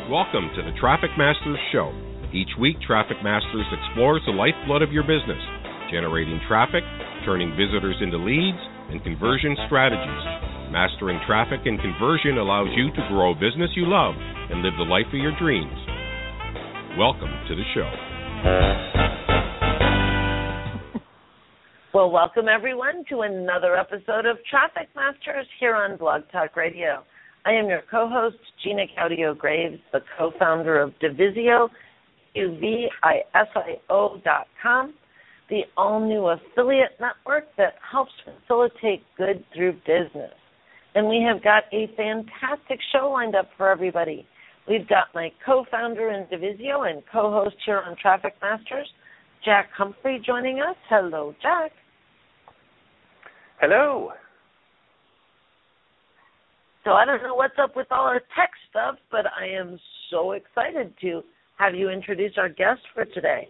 Welcome to the Traffic Masters Show. Each week, Traffic Masters explores the lifeblood of your business, generating traffic, turning visitors into leads, and conversion strategies. Mastering traffic and conversion allows you to grow a business you love and live the life of your dreams. Welcome to the show. Well, welcome everyone to another episode of Traffic Masters here on Blog Talk Radio. I am your co-host, Gina Caudio-Graves, the co-founder of Divisio, UVISIO.com, the all-new affiliate network that helps facilitate good through business. And we have got a fantastic show lined up for everybody. We've got my co-founder in Divisio and co-host here on Traffic Masters, Jack Humphrey, joining us. Hello, Jack. Hello. So I don't know what's up with all our tech stuff, but I am so excited to have you introduce our guest for today.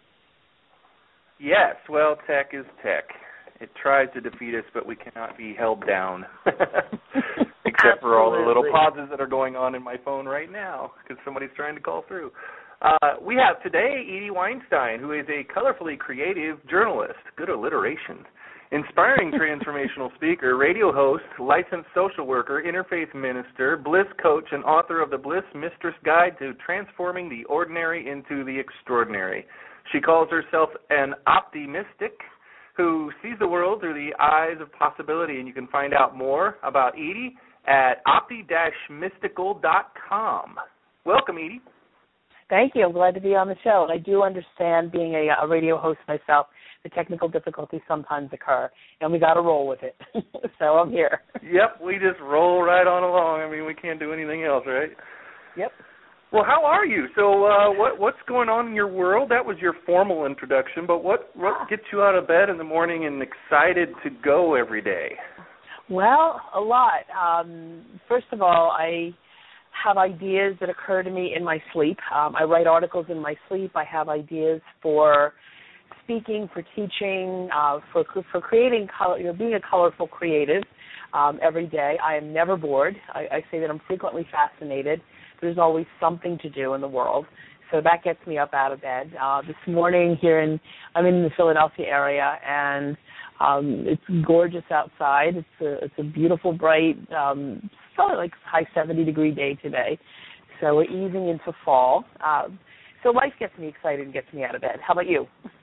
Yes, well, tech is tech. It tries to defeat us, but we cannot be held down. Except for all the little pauses that are going on in my phone right now because somebody's trying to call through. We have today Edie Weinstein, who is a colorfully creative journalist, good alliteration, inspiring transformational speaker, radio host, licensed social worker, interfaith minister, bliss coach, and author of the Bliss Mistress Guide to Transforming the Ordinary into the Extraordinary. She calls herself an optimistic who sees the world through the eyes of possibility, and you can find out more about Edie at opti-mystical.com. Welcome, Edie. Thank you. I'm glad to be on the show. And I do understand, being a radio host myself, the technical difficulties sometimes occur, and we got to roll with it. So I'm here. Yep, we just roll right on along. I mean, we can't do anything else, right? Yep. Well, how are you? So what's going on in your world? That was your formal introduction, but what gets you out of bed in the morning and excited to go every day? Well, a lot. First of all, I have ideas that occur to me in my sleep. I write articles in my sleep. I have ideas for speaking, for teaching, for creating color, being a colorful creative every day. I am never bored. I say that I'm frequently fascinated. There's always something to do in the world, so that gets me up out of bed. This morning I'm in the Philadelphia area, and it's gorgeous outside. It's a beautiful, bright, probably like high 70-degree day today. So we're easing into fall. So life gets me excited and gets me out of bed. How about you?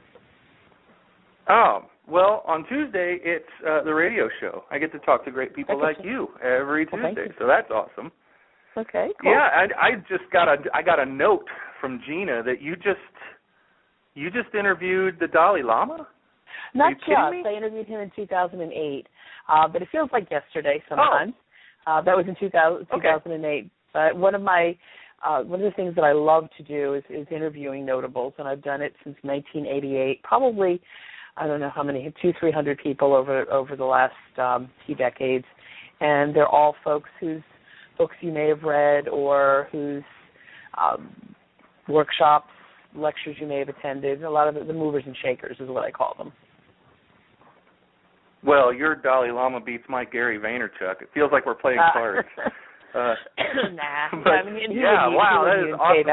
Well, on Tuesday, it's the radio show. I get to talk to great people like you every Tuesday, so that's awesome. Okay, cool. Yeah, I got a note from Gina that you just interviewed the Dalai Lama? Not just. I interviewed him in 2008, but it feels like yesterday sometimes. That was in 2008. But one of the things that I love to do is interviewing notables, and I've done it since 1988. Probably, I don't know how many, 200-300 people over the last few decades, and they're all folks whose books you may have read or whose workshops, lectures you may have attended. A lot of the movers and shakers is what I call them. Well, your Dalai Lama beats my Gary Vaynerchuk. It feels like we're playing cards. Nah. But, I mean, that is awesome.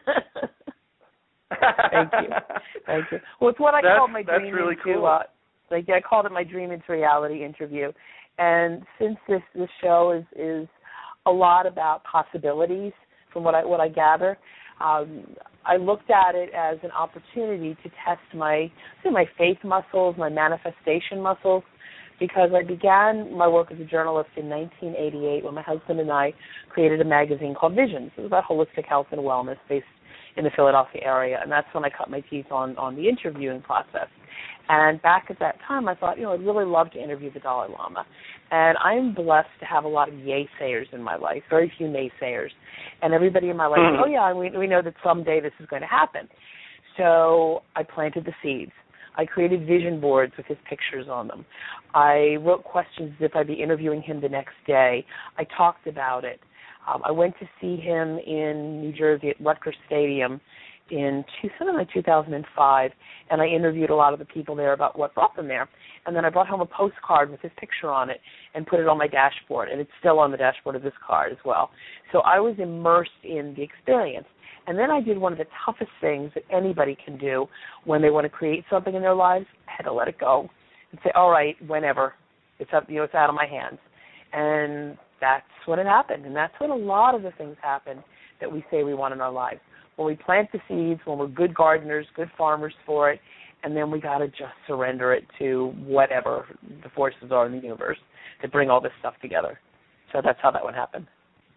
Thank you. Well, it's what I call my dream really into. Cool. I called it my dream into reality interview. And since this show is a lot about possibilities, from what I gather, I looked at it as an opportunity to test my faith muscles, my manifestation muscles, because I began my work as a journalist in 1988 when my husband and I created a magazine called Visions. It was about holistic health and wellness based in the Philadelphia area, and that's when I cut my teeth on the interviewing process. And back at that time, I thought, I'd really love to interview the Dalai Lama. And I'm blessed to have a lot of yay-sayers in my life, very few naysayers. And everybody in my life said, we know that someday this is going to happen. So I planted the seeds. I created vision boards with his pictures on them. I wrote questions as if I'd be interviewing him the next day. I talked about it. I went to see him in New Jersey at Rutgers Stadium in something like 2005, and I interviewed a lot of the people there about what brought them there. And then I brought home a postcard with his picture on it and put it on my dashboard, and it's still on the dashboard of this card as well. So I was immersed in the experience. And then I did one of the toughest things that anybody can do when they want to create something in their lives. I had to let it go and say, all right, whenever. It's up, it's out of my hands. And that's when it happened. And that's when a lot of the things happen that we say we want in our lives. When we plant the seeds, when we're good gardeners, good farmers for it, and then we got to just surrender it to whatever the forces are in the universe that bring all this stuff together. So that's how that would happen.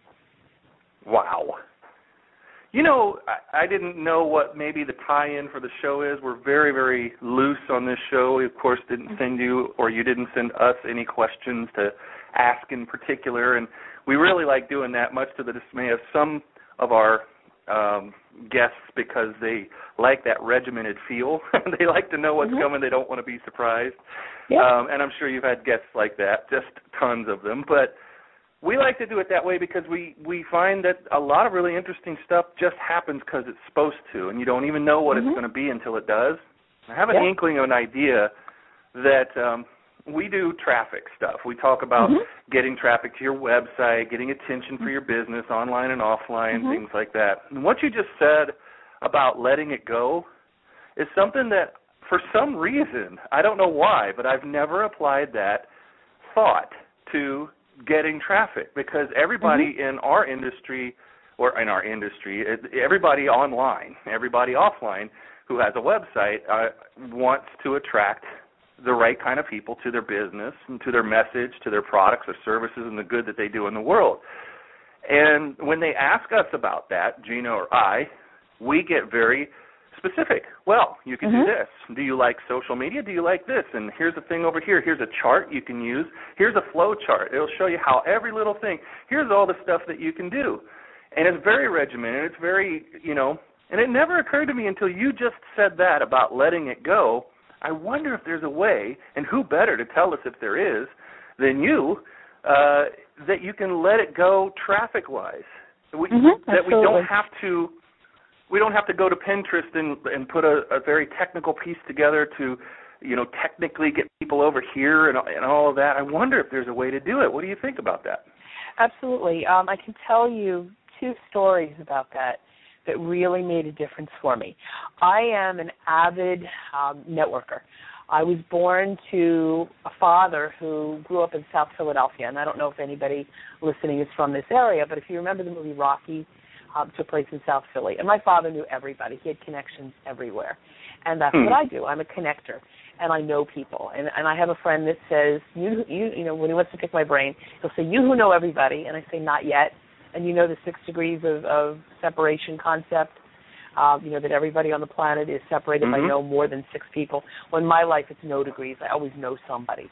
Wow. You know, I didn't know what maybe the tie-in for the show is. We're very, very loose on this show. We, of course, didn't send you, or you didn't send us any questions to ask in particular, and we really like doing that, much to the dismay of some of our guests, because they like that regimented feel. They like to know what's coming. They don't want to be surprised. Yeah. And I'm sure you've had guests like that, just tons of them. But we like to do it that way because we find that a lot of really interesting stuff just happens because it's supposed to, and you don't even know what it's going to be until it does. I have an inkling of an idea that we do traffic stuff. We talk about getting traffic to your website, getting attention for your business, online and offline, things like that. And what you just said about letting it go is something that, for some reason, I don't know why, but I've never applied that thought to getting traffic, because everybody in our industry, everybody online, everybody offline who has a website wants to attract the right kind of people to their business and to their message, to their products or services and the good that they do in the world. And when they ask us about that, Gina or I, we get very specific. Well, you can do this. Do you like social media? Do you like this? And here's a thing over here. Here's a chart you can use. Here's a flow chart. It'll show you how every little thing, here's all the stuff that you can do. And it's very regimented. It's very, and it never occurred to me until you just said that about letting it go. I wonder if there's a way, and who better to tell us if there is than you, that you can let it go traffic-wise. That we don't have to. We don't have to go to Pinterest and put a very technical piece together to, technically get people over here and all of that. I wonder if there's a way to do it. What do you think about that? Absolutely. I can tell you two stories about that really made a difference for me. I am an avid networker. I was born to a father who grew up in South Philadelphia, and I don't know if anybody listening is from this area, but if you remember the movie Rocky, took place in South Philly. And my father knew everybody. He had connections everywhere. And that's what I do. I'm a connector, and I know people. And I have a friend that says, you when he wants to pick my brain, he'll say, you who know everybody, and I say, not yet. And you know the 6 degrees of separation concept, that everybody on the planet is separated by no more than 6 people. Well, in my life, it's no degrees. I always know somebody.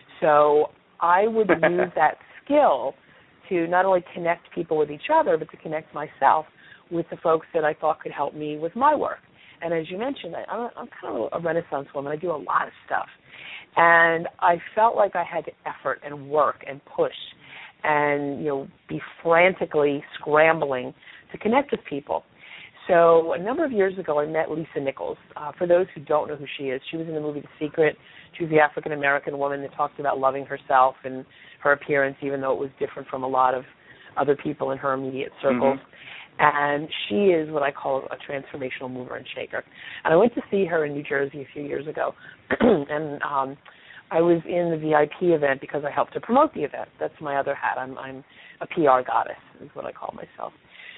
So I would use that skill to not only connect people with each other, but to connect myself with the folks that I thought could help me with my work. And as you mentioned, I'm kind of a Renaissance woman. I do a lot of stuff. And I felt like I had to effort and work and push and, be frantically scrambling to connect with people. So a number of years ago, I met Lisa Nichols. For those who don't know who she is, she was in the movie The Secret. She was the African-American woman that talked about loving herself and her appearance, even though it was different from a lot of other people in her immediate circles. And she is what I call a transformational mover and shaker. And I went to see her in New Jersey a few years ago, and I was in the VIP event because I helped to promote the event. That's my other hat. I'm a PR goddess is what I call myself.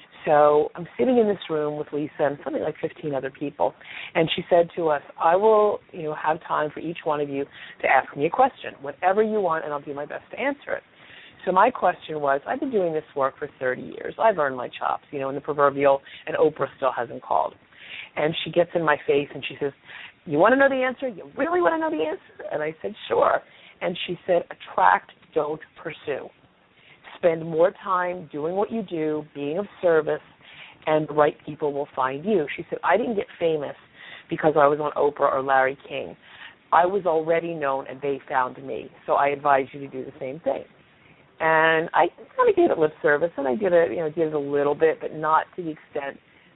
So I'm sitting in this room with Lisa and something like 15 other people, and she said to us, I will, have time for each one of you to ask me a question, whatever you want, and I'll do my best to answer it. So my question was, I've been doing this work for 30 years. I've earned my chops, in the proverbial, and Oprah still hasn't called. And she gets in my face and she says, you want to know the answer? You really want to know the answer? And I said, sure. And she said, attract, don't pursue. Spend more time doing what you do, being of service, and the right people will find you. She said, I didn't get famous because I was on Oprah or Larry King. I was already known, and they found me. So I advise you to do the same thing. And I kind of gave it lip service, and I did it a little bit, but not to the extent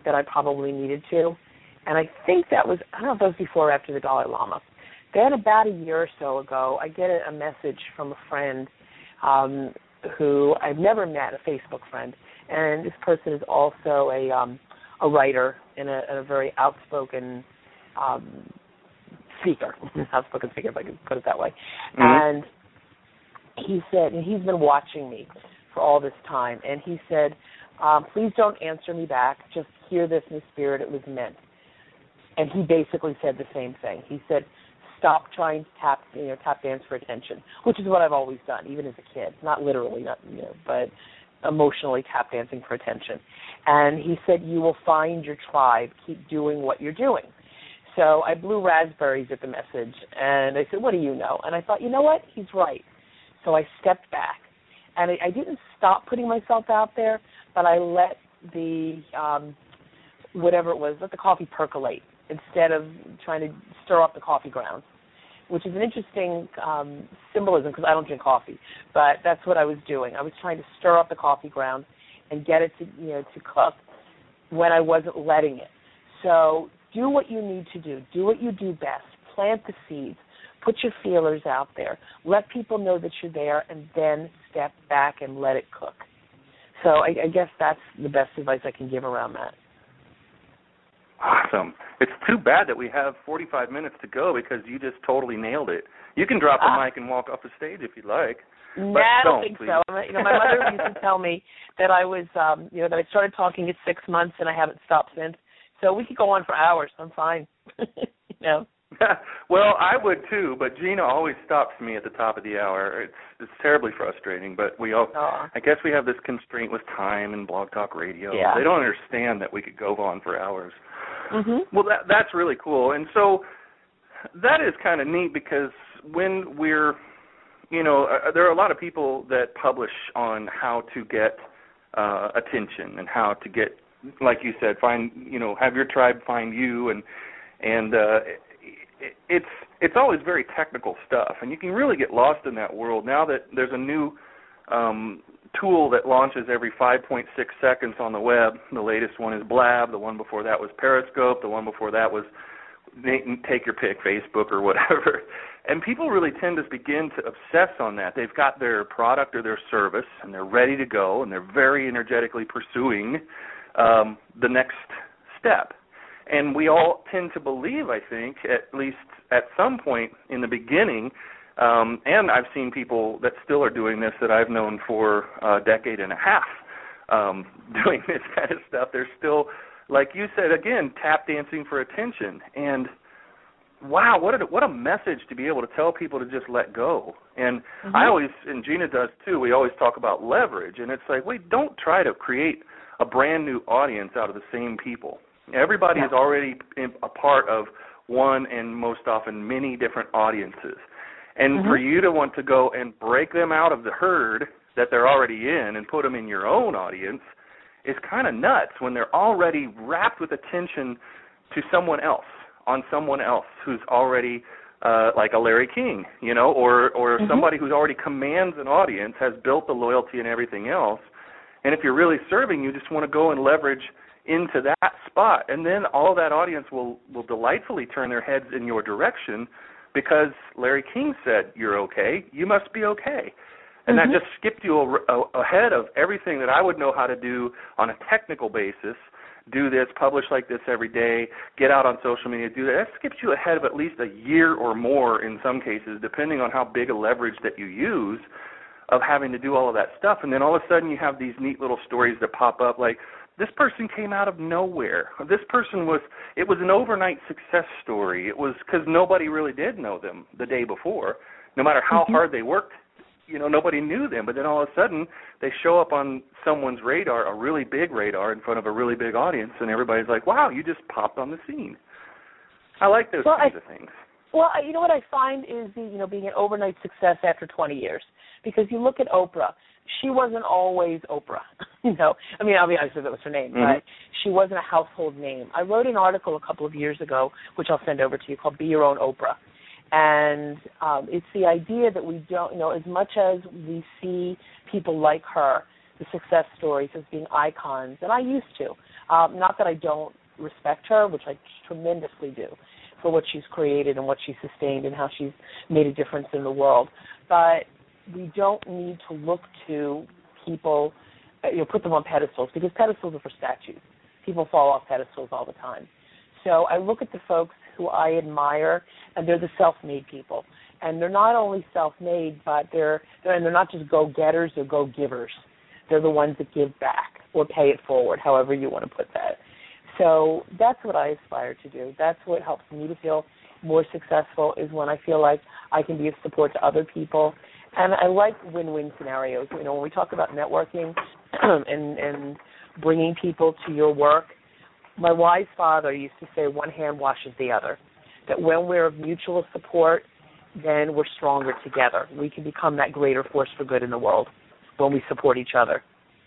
that I probably needed to. And I think that was, I don't know if that was before or after the Dalai Lama. Then about a year or so ago, I get a message from a friend who I've never met, a Facebook friend. And this person is also a writer and a very outspoken speaker. Outspoken speaker, if I could put it that way. And he said, and he's been watching me for all this time, and he said, please don't answer me back. Just hear this in the spirit. It was meant. And he basically said the same thing. He said, stop trying to tap dance for attention, which is what I've always done, even as a kid. Not literally, but emotionally tap dancing for attention. And he said, you will find your tribe. Keep doing what you're doing. So I blew raspberries at the message, and I said, what do you know? And I thought, you know what? He's right. So I stepped back. And I didn't stop putting myself out there, but I let the, whatever it was, let the coffee percolate instead of trying to stir up the coffee grounds, which is an interesting symbolism because I don't drink coffee. But that's what I was doing. I was trying to stir up the coffee grounds and get it to cook when I wasn't letting it. So do what you need to do. Do what you do best. Plant the seeds. Put your feelers out there. Let people know that you're there, and then step back and let it cook. So I guess that's the best advice I can give around that. Awesome. It's too bad that we have 45 minutes to go because you just totally nailed it. You can drop the mic and walk off the stage if you'd like. No, I don't think so. My mother used to tell me that I was, that I started talking at 6 months and I haven't stopped since. So we could go on for hours. I'm fine. Well, I would too, but Gina always stops me at the top of the hour. It's terribly frustrating, but I guess we have this constraint with time and Blog Talk Radio. Yeah. They don't understand that we could go on for hours. Mm-hmm. Well, that's really cool. And so that is kind of neat because when we're, there are a lot of people that publish on how to get attention and how to get, like you said, have your tribe find you, and it's always very technical stuff, and you can really get lost in that world. Now that there's a new tool that launches every 5.6 seconds on the web, the latest one is Blab, the one before that was Periscope, the one before that was take your pick, Facebook or whatever, and people really tend to begin to obsess on that. They've got their product or their service, and they're ready to go, and they're very energetically pursuing the next step. And we all tend to believe, I think, at least at some point in the beginning, and I've seen people that still are doing this that I've known for a decade and a half doing this kind of stuff. They're still, like you said, again, tap dancing for attention. And wow, what a message to be able to tell people to just let go. And I always, and Gina does too, we always talk about leverage. And it's like, wait, don't try to create a brand new audience out of the same people. Everybody is already a part of one and most often many different audiences. And for you to want to go and break them out of the herd that they're already in and put them in your own audience is kind of nuts when they're already wrapped with attention to someone else, on someone else who's already like a Larry King, or somebody who's already commands an audience, has built the loyalty and everything else. And if you're really serving, you just want to go and leverage into that spot, and then all that audience will delightfully turn their heads in your direction because Larry King said you're okay, you must be okay. And that just skipped you ahead of everything that I would know how to do on a technical basis, do this, publish like this every day, get out on social media, do that. That skips you ahead of at least a year or more in some cases, depending on how big a leverage that you use of having to do all of that stuff. And then all of a sudden you have these neat little stories that pop up like, this person came out of nowhere. This person it was an overnight success story. It was because nobody really did know them the day before. No matter how hard they worked, nobody knew them. But then all of a sudden, they show up on someone's radar, a really big radar in front of a really big audience, and everybody's like, wow, you just popped on the scene. I like those kinds of things. Well, you know what I find is being an overnight success after 20 years. Because you look at Oprah, she wasn't always Oprah. I mean, obviously that was her name, but she wasn't a household name. I wrote an article a couple of years ago, which I'll send over to you, called Be Your Own Oprah. And it's the idea that we don't, as much as we see people like her the success stories as being icons, and I used to. Not that I don't respect her, which I tremendously do, for what she's created and what she's sustained and how she's made a difference in the world. But we don't need to look to people, put them on pedestals, because pedestals are for statues. People fall off pedestals all the time. So I look at the folks who I admire, and they're the self-made people. And they're not only self-made, but they're not just go-getters or go-givers. They're the ones that give back or pay it forward, however you want to put that. So that's what I aspire to do. That's what helps me to feel more successful, is when I feel like I can be of support to other people. And I like win-win scenarios. When we talk about networking and bringing people to your work, my wise father used to say one hand washes the other, that when we're of mutual support, then we're stronger together. We can become that greater force for good in the world when we support each other.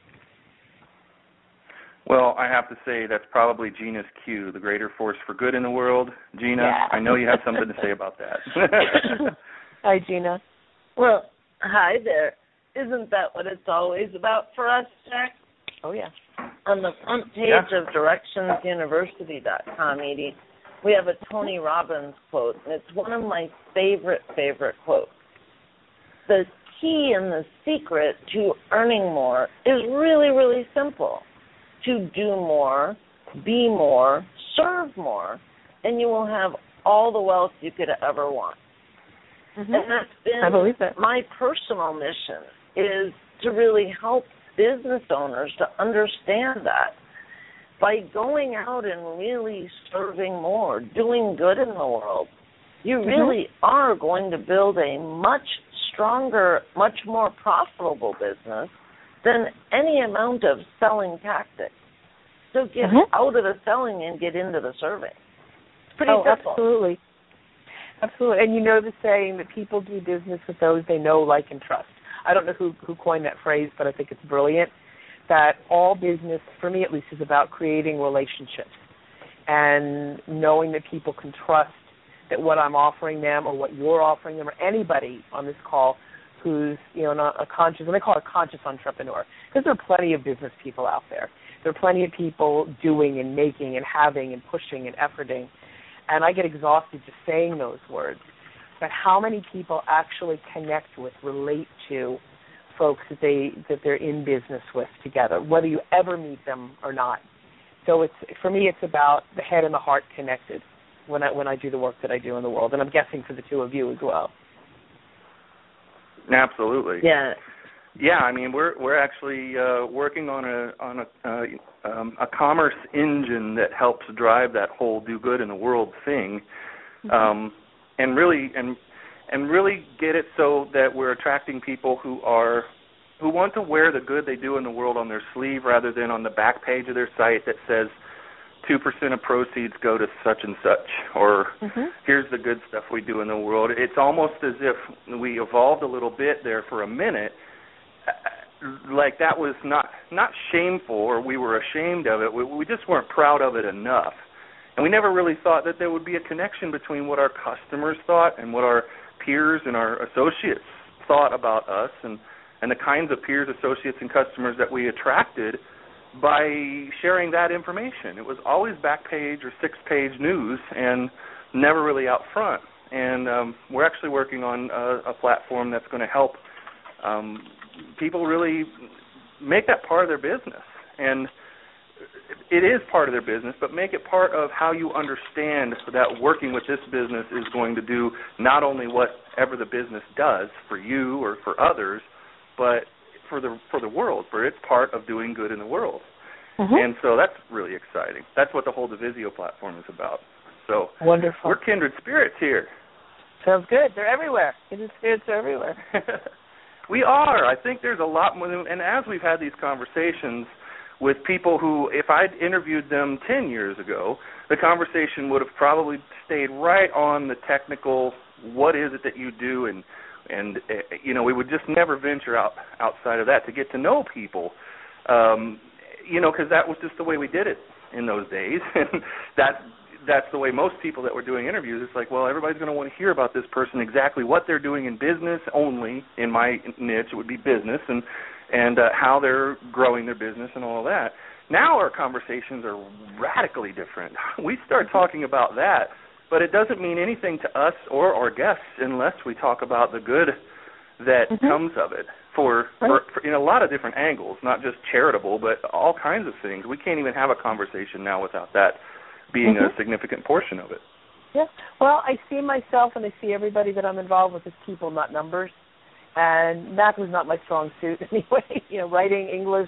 Well, I have to say that's probably Gina's cue, the greater force for good in the world. Gina, yeah. I know you have something to say about that. Hi, Gina. Well, hi there. Isn't that what it's always about for us, Jack? Oh, yeah. On the front page of DirectionsUniversity.com, Edie, we have a Tony Robbins quote, and it's one of my favorite quotes. The key and the secret to earning more is really, really simple. To do more, be more, serve more, and you will have all the wealth you could ever want. Mm-hmm. And that's been I believe that. My personal mission, is to really help business owners to understand that. By going out and really serving more, doing good in the world, you really are going to build a much stronger, much more profitable business than any amount of selling tactics. So get out of the selling and get into the serving. It's pretty simple. Absolutely. Absolutely. And you know the saying that people do business with those they know, like, and trust. I don't know who coined that phrase, but I think it's brilliant, that all business, for me at least, is about creating relationships and knowing that people can trust that what I'm offering them or what you're offering them or anybody on this call who's, not a conscious, and they call it a conscious entrepreneur, because there are plenty of business people out there. There are plenty of people doing and making and having and pushing and efforting, and I get exhausted just saying those words. But how many people actually connect with, relate to folks that they're in business with together, whether you ever meet them or not? So for me, it's about the head and the heart connected when I do the work that I do in the world, and I'm guessing for the two of you as well. Absolutely. Yeah. Yeah, I mean, we're actually working on a commerce engine that helps drive that whole do good in the world thing, and really get it so that we're attracting people who want to wear the good they do in the world on their sleeve rather than on the back page of their site that says 2% of proceeds go to such and such, or here's the good stuff we do in the world. It's almost as if we evolved a little bit there for a minute, like that was not shameful or we were ashamed of it. We just weren't proud of it enough. And we never really thought that there would be a connection between what our customers thought and what our peers and our associates thought about us and the kinds of peers, associates, and customers that we attracted by sharing that information. It was always back page or 6-page news and never really out front. And we're actually working on a platform that's going to help people really make that part of their business. And it is part of their business, but make it part of how you understand that working with this business is going to do not only whatever the business does for you or for others, but for the world, for it's part of doing good in the world. And so that's really exciting. That's what the whole Divisio platform is about. So wonderful. We're kindred spirits here. Sounds good. They're everywhere. Kindred spirits are everywhere. We are. I think there's a lot more, and as we've had these conversations with people who, if I'd interviewed them 10 years ago, the conversation would have probably stayed right on the technical, what is it that you do, and we would just never venture outside of that to get to know people, because that was just the way we did it in those days, and that's the way most people that were doing interviews, it's like, well, everybody's going to want to hear about this person, exactly what they're doing in business only. In my niche, it would be business, and and how they're growing their business and all of that. Now our conversations are radically different. We start talking about that, but it doesn't mean anything to us or our guests unless we talk about the good that comes of it for in a lot of different angles, not just charitable, but all kinds of things. We can't even have a conversation now without that being a significant portion of it. Yeah. Well, I see myself and I see everybody that I'm involved with as people, not numbers. And math was not my strong suit anyway. Writing, English,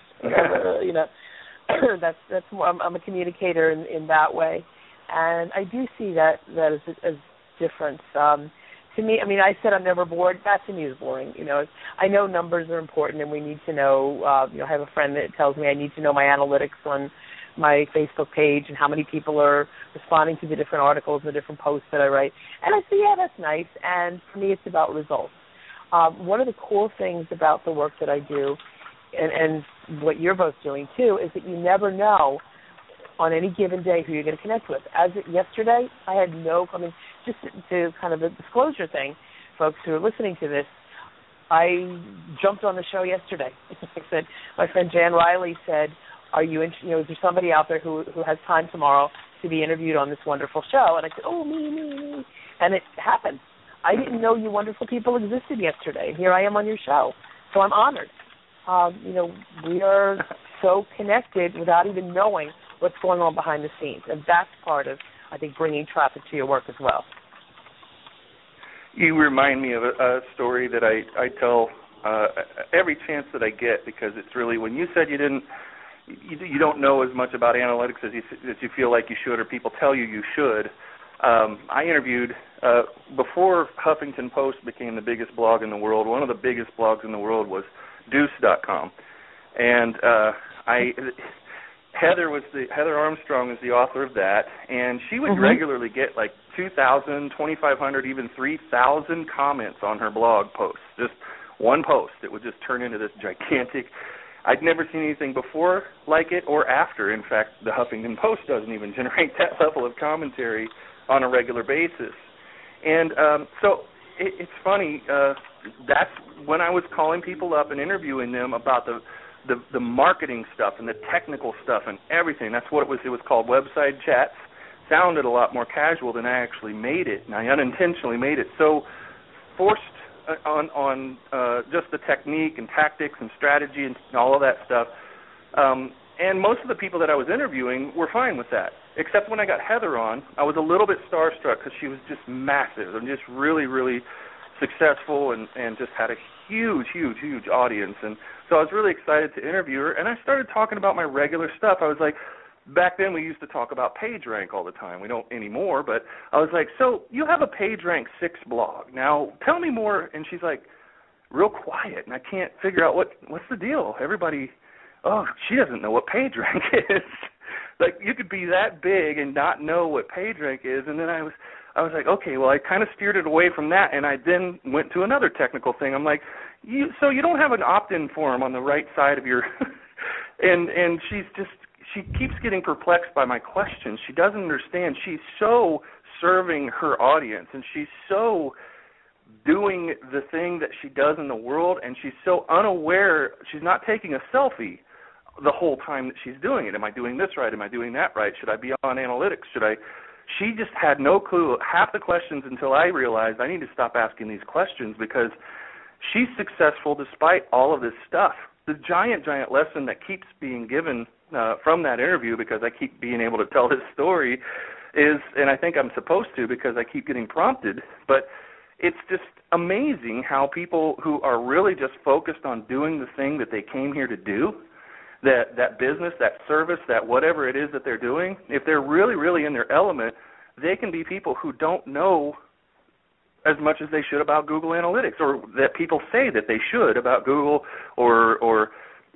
that's more. I'm a communicator in that way, and I do see that as difference. To me, I said I'm never bored. That to me is boring. I know numbers are important, and we need to know. I have a friend that tells me I need to know my analytics on my Facebook page and how many people are responding to the different articles and the different posts that I write. And I say, yeah, that's nice. And for me, it's about results. One of the cool things about the work that I do, and what you're both doing too, is that you never know on any given day who you're going to connect with. Yesterday, I had just to kind of a disclosure thing, folks who are listening to this, I jumped on the show yesterday. I said, my friend Jan Riley said, is there somebody out there who has time tomorrow to be interviewed on this wonderful show? And I said, oh, me. And it happened. I didn't know you wonderful people existed yesterday. And here I am on your show. So I'm honored. We are so connected without even knowing what's going on behind the scenes. And that's part of, I think, bringing traffic to your work as well. You remind me of a story that I tell every chance that I get, because it's really, when you said you don't know as much about analytics as you feel like you should, or people tell you should. I interviewed, before Huffington Post became the biggest blog in the world, one of the biggest blogs in the world was Deuce.com. And Heather Armstrong is the author of that, and she would regularly get like 2,000, 2,500, even 3,000 comments on her blog posts. Just one post. It would just turn into this gigantic. I'd never seen anything before like it or after. In fact, the Huffington Post doesn't even generate that level of commentary on a regular basis. And so it's funny. That's when I was calling people up and interviewing them about the marketing stuff and the technical stuff and everything. That's what it was. It was called Website Chats. Sounded a lot more casual than I actually made it, and I unintentionally made it so forced on just the technique and tactics and strategy and all of that stuff. And most of the people that I was interviewing were fine with that, except when I got Heather on, I was a little bit starstruck because she was just massive and just really, really successful and just had a huge, huge, huge audience. And so I was really excited to interview her, and I started talking about my regular stuff. I was like, back then we used to talk about PageRank all the time. We don't anymore, but I was like, so you have a PageRank 6 blog. Now tell me more. And she's like, real quiet, and I can't figure out what's the deal. Everybody, she doesn't know what PageRank is. Like, you could be that big and not know what PageRank is. And then I was like, okay, well, I kind of steered it away from that, and I then went to another technical thing. I'm like, so you don't have an opt-in form on the right side of your and she keeps getting perplexed by my questions. She doesn't understand. She's so serving her audience, and she's so doing the thing that she does in the world, and she's so unaware. She's not taking a selfie the whole time that she's doing it. Am I doing this right? Am I doing that right? Should I be on analytics? She just had no clue half the questions until I realized I need to stop asking these questions, because she's successful despite all of this stuff. The giant, giant lesson that keeps being given from that interview, because I keep being able to tell this story, is, and I think I'm supposed to because I keep getting prompted, but it's just amazing how people who are really just focused on doing the thing that they came here to do, that business, that service, that whatever it is that they're doing, if they're really, really in their element, they can be people who don't know as much as they should about Google Analytics, or that people say that they should about Google or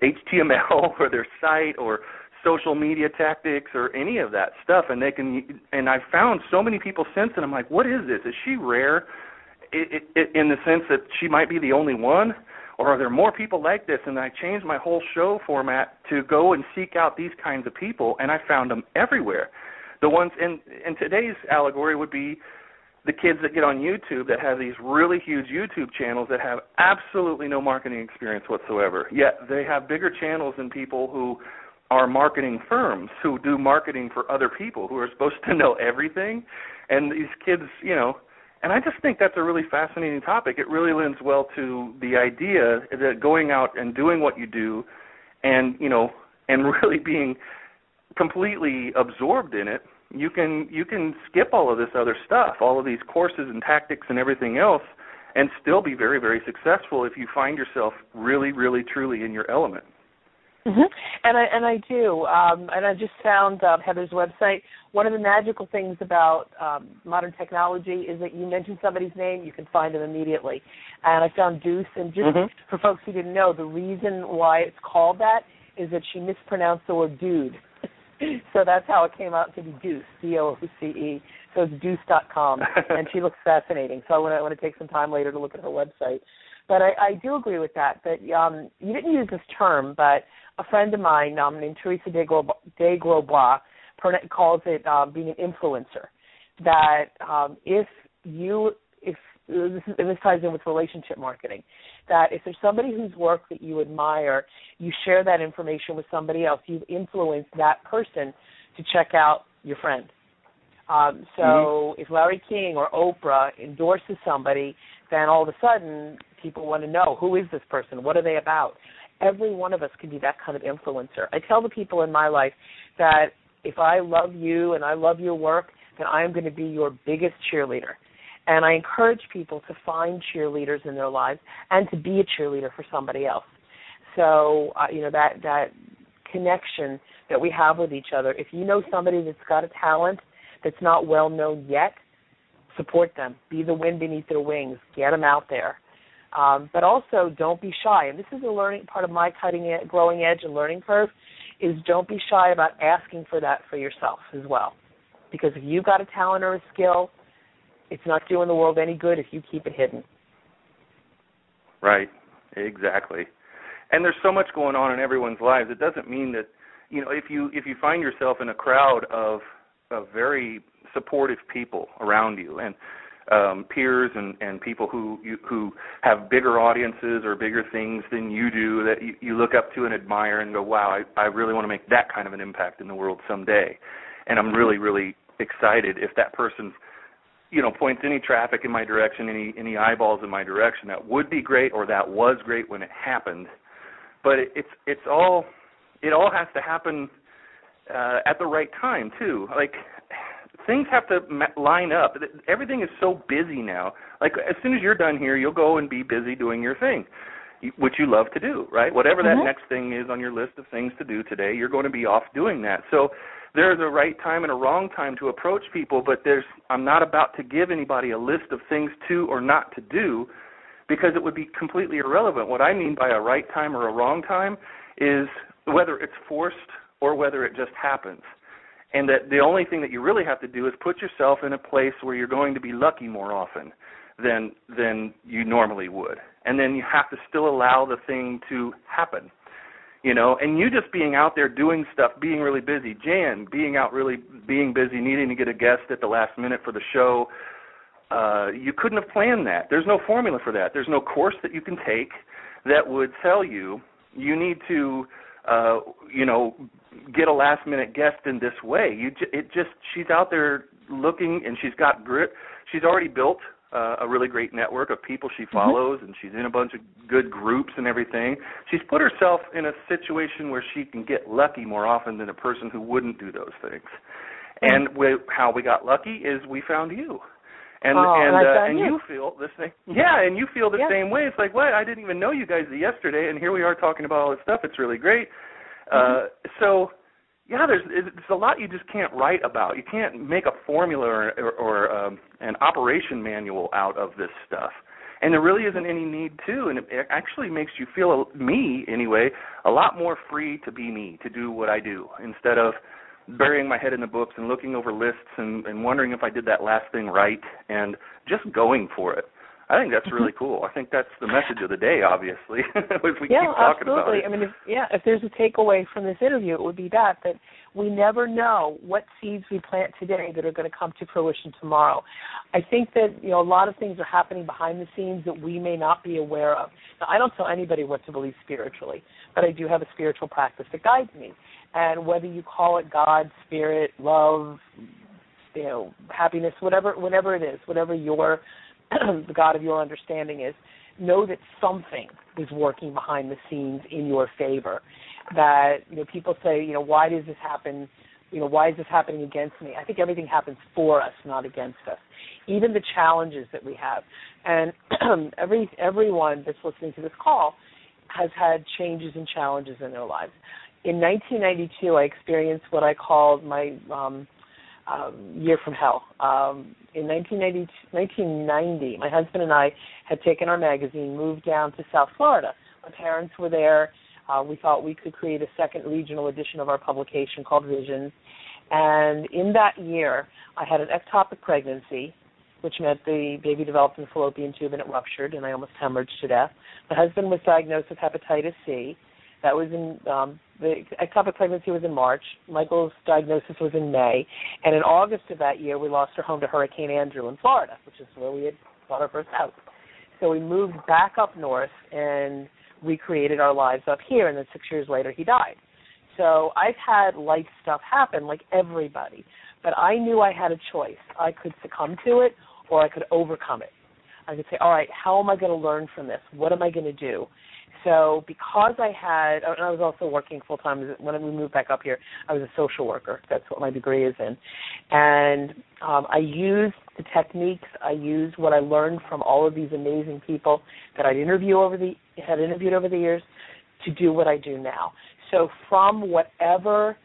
HTML or their site or social media tactics or any of that stuff. And I've found so many people since, and I'm like, what is this? Is she rare in the sense that she might be the only one? Or are there more people like this? And I changed my whole show format to go and seek out these kinds of people, and I found them everywhere. The ones in today's allegory would be the kids that get on YouTube that have these really huge YouTube channels that have absolutely no marketing experience whatsoever, yet they have bigger channels than people who are marketing firms, who do marketing for other people, who are supposed to know everything. And these kids, you know, and I just think that's a really fascinating topic. It really lends well to the idea that going out and doing what you do and, you know, and really being completely absorbed in it, you can skip all of this other stuff, all of these courses and tactics and everything else, and still be very, very successful if you find yourself really, really, truly in your element. Mm-hmm. And I do. And I just found Heather's website. One of the magical things about modern technology is that you mention somebody's name, you can find them immediately. And I found Deuce, and just for folks who didn't know, the reason why it's called that is that she mispronounced the word dude. So that's how it came out to be Deuce, D-O-U-C-E. So it's Deuce.com, and she looks fascinating. So I want to take some time later to look at her website. But I do agree with that you didn't use this term, but a friend of mine named Teresa Desgrosbois calls it being an influencer. That if this ties in with relationship marketing, that if there's somebody whose work that you admire, you share that information with somebody else, you've influenced that person to check out your friend. So if Larry King or Oprah endorses somebody, then all of a sudden people want to know, who is this person? What are they about? Every one of us can be that kind of influencer. I tell the people in my life that if I love you and I love your work, then I am going to be your biggest cheerleader. And I encourage people to find cheerleaders in their lives and to be a cheerleader for somebody else. So, that connection that we have with each other, if you know somebody that's got a talent that's not well known yet, support them. Be the wind beneath their wings. Get them out there. But also don't be shy. And this is a learning part of my growing edge and learning curve, is don't be shy about asking for that for yourself as well. Because if you've got a talent or a skill, it's not doing the world any good if you keep it hidden. Right, exactly. And there's so much going on in everyone's lives. It doesn't mean that, if you find yourself in a crowd of very supportive people around you and peers and people who have bigger audiences or bigger things than you do that you look up to and admire and go, wow, I really want to make that kind of an impact in the world someday. And I'm really, really excited if that person points any traffic in my direction, any eyeballs in my direction. That would be great, or that was great when it happened. But it all has to happen at the right time too. Like, things have to line up. Everything is so busy now. Like, as soon as you're done here, you'll go and be busy doing your thing, which you love to do, right? Whatever that next thing is on your list of things to do today, you're going to be off doing that. So there's a right time and a wrong time to approach people, but I'm not about to give anybody a list of things to or not to do, because it would be completely irrelevant. What I mean by a right time or a wrong time is whether it's forced or whether it just happens. And that the only thing that you really have to do is put yourself in a place where you're going to be lucky more often than you normally would. And then you have to still allow the thing to happen. And you just being out there doing stuff, being really busy. Jan, being busy, needing to get a guest at the last minute for the show. You couldn't have planned that. There's no formula for that. There's no course that you can take that would tell you need to, get a last-minute guest in this way. She's out there looking, and she's got grit. She's already built a really great network of people she follows, and she's in a bunch of good groups and everything. She's put herself in a situation where she can get lucky more often than a person who wouldn't do those things. And how we got lucky is we found you. And you feel the same. Yeah, and you feel the same way. It's like, what? I didn't even know you guys yesterday, and here we are talking about all this stuff. It's really great. So, there's a lot you just can't write about. You can't make a formula or an operation manual out of this stuff. And there really isn't any need to, and it actually makes you feel, me anyway, a lot more free to be me, to do what I do, instead of burying my head in the books and looking over lists and wondering if I did that last thing right and just going for it. I think that's really cool. I think that's the message of the day, obviously, if we keep talking absolutely. about it. If there's a takeaway from this interview, it would be that we never know what seeds we plant today that are going to come to fruition tomorrow. I think that, a lot of things are happening behind the scenes that we may not be aware of. Now, I don't tell anybody what to believe spiritually, but I do have a spiritual practice that guides me. And whether you call it God, spirit, love, happiness, whatever it is, whatever your the God of your understanding is, know that something is working behind the scenes in your favor. That people say, why does this happen? Why is this happening against me? I think everything happens for us, not against us. Even the challenges that we have, and everyone that's listening to this call has had changes and challenges in their lives. In 1992, I experienced what I called my year from hell. In 1990, my husband and I had taken our magazine, moved down to South Florida. My parents were there. We thought we could create a second regional edition of our publication called Visions. And in that year, I had an ectopic pregnancy, which meant the baby developed in the fallopian tube and it ruptured, and I almost hemorrhaged to death. My husband was diagnosed with hepatitis C. That was in the ectopic pregnancy was in March. Michael's diagnosis was in May. And in August of that year, we lost our home to Hurricane Andrew in Florida, which is where we had bought our first house. So we moved back up north and recreated our lives up here, and then 6 years later, he died. So I've had life stuff happen like everybody, but I knew I had a choice. I could succumb to it or I could overcome it. I could say, all right, how am I going to learn from this? What am I going to do? So because I was also working full-time. When we moved back up here, I was a social worker. That's what my degree is in. And I used the techniques. I used what I learned from all of these amazing people that I'd interviewed over the years to do what I do now. So from whatever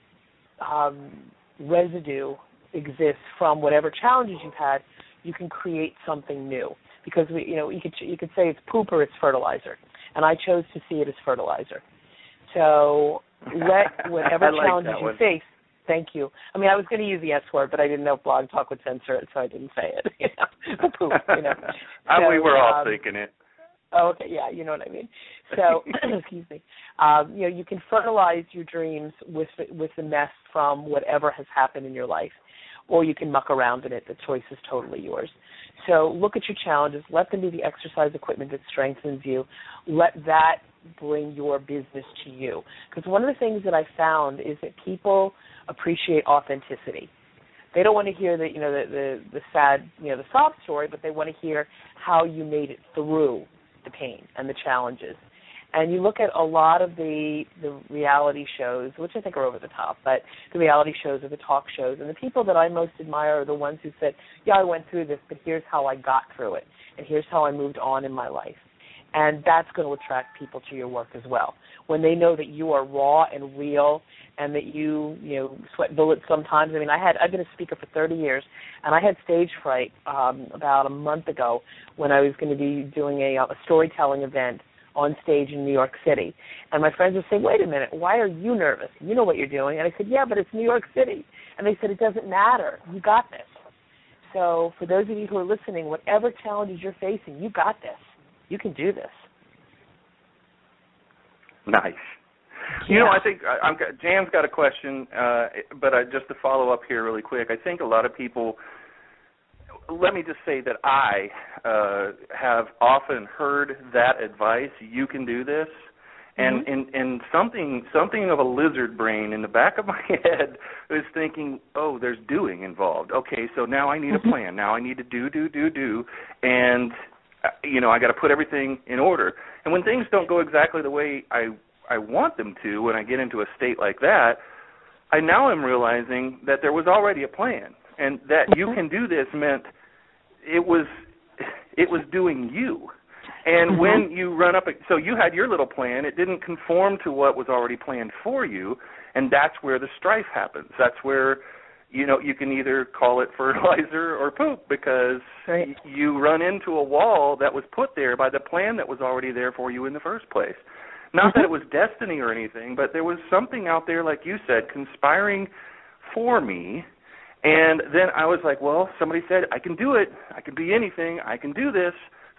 residue exists from whatever challenges you've had, you can create something new. Because you could say it's poop or it's fertilizer. And I chose to see it as fertilizer. So let whatever challenges you face. Thank you. I mean, I was going to use the S word, but I didn't know if Blog Talk would censor it, so I didn't say it. Poop. So, we were all thinking it. Oh, okay. Yeah, you know what I mean. So, excuse me. You can fertilize your dreams with the mess from whatever has happened in your life, or you can muck around in it. The choice is totally yours. So look at your challenges. Let them be the exercise equipment that strengthens you. Let that bring your business to you. Because one of the things that I found is that people appreciate authenticity. They don't want to hear the sad, the sob story, but they want to hear how you made it through the pain and the challenges. And you look at a lot of the reality shows, which I think are over the top, but the reality shows or the talk shows, and the people that I most admire are the ones who said, yeah, I went through this, but here's how I got through it, and here's how I moved on in my life. And that's going to attract people to your work as well. When they know that you are raw and real and that you sweat bullets sometimes. I mean, I've been a speaker for 30 years, and I had stage fright about a month ago when I was going to be doing a storytelling event on stage in New York City. And my friends would say, wait a minute, why are you nervous? You know what you're doing. And I said, yeah, but it's New York City. And they said, it doesn't matter. You got this. So for those of you who are listening, whatever challenges you're facing, you got this. You can do this. Nice. Yeah. I think Jan's got a question, but just to follow up here really quick, I think a lot of people, let me just say that I have often heard that advice, you can do this, and and something of a lizard brain in the back of my head is thinking, oh, there's doing involved. Okay, so now I need a plan. Now I need to do, and I got to put everything in order. And when things don't go exactly the way I want them to, when I get into a state like that, I now am realizing that there was already a plan, and that you can do this meant it was doing you. And when you run up, so you had your little plan, it didn't conform to what was already planned for you, and that's where the strife happens. That's where, you can either call it fertilizer or poop, because you run into a wall that was put there by the plan that was already there for you in the first place. Not that it was destiny or anything, but there was something out there, like you said, conspiring for me. And then I was like, well, somebody said, I can do it. I can be anything. I can do this.